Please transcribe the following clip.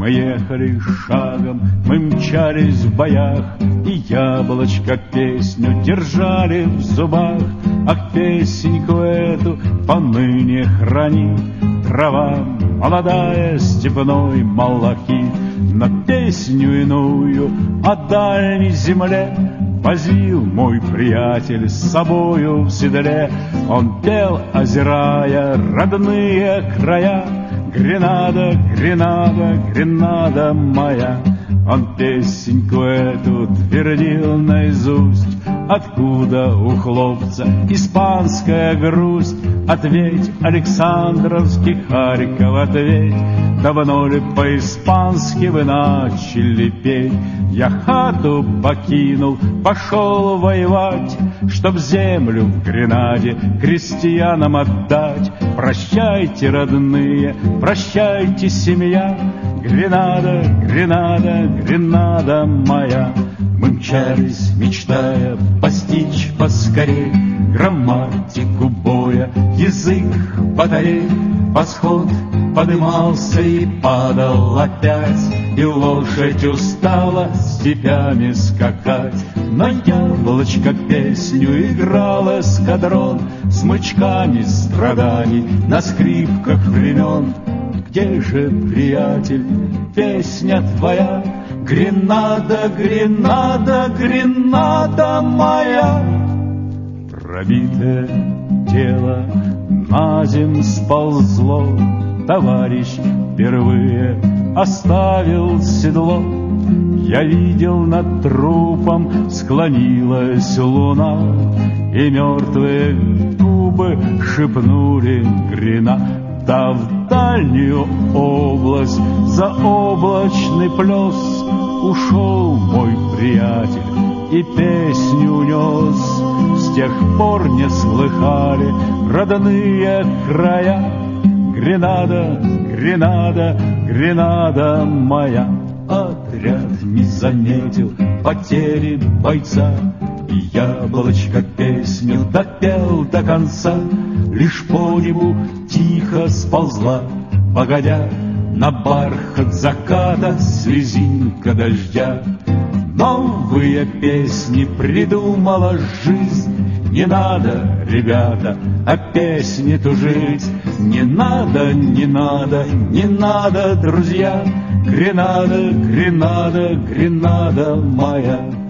Мы ехали шагом, мы мчались в боях, и яблочко песню держали в зубах. Ах, песеньку эту поныне храни, трава молодая, степной малахит. Но песню иную о дальней земле возил мой приятель с собою в седле. Он пел, озирая родные края: Гренада, Гренада, Гренада моя. Он песеньку эту твердил наизусть. Откуда у хлопца испанская грусть? Ответь, Александровский Харьков, ответь. Давно ли по-испански вы начали петь? Я хату покинул, пошел воевать, чтоб землю в Гренаде крестьянам отдать. Прощайте, родные, прощайте, семья. Гренада, Гренада, Гренада моя. Мы мчались, мечтая постичь поскорей грамматику боя, язык батарей. Восход подымался и падал опять, и лошадь устала степями скакать. На яблочко песню играл эскадрон, смычками страданий на скрипках времен. Где же, приятель, песня твоя? Гренада, Гренада, Гренада моя. Пробитое тело на земь сползло, товарищ впервые оставил седло. Я видел, над трупом склонилась луна, и мертвые губы шепнули Гренада. Да в дальнюю область за облачный плес ушел мой приятель и песню унес. С тех пор не слыхали родные края. Гренада, Гренада, Гренада моя. Отряд не заметил потери бойца, и яблочко песню допел до конца. Лишь по небу тихо сползла, погодя, на бархат заката слезинка дождя. Новые песни придумала жизнь. Не надо, ребята, о песне тужить. Не надо, не надо, не надо, друзья. Гренада, Гренада, Гренада моя.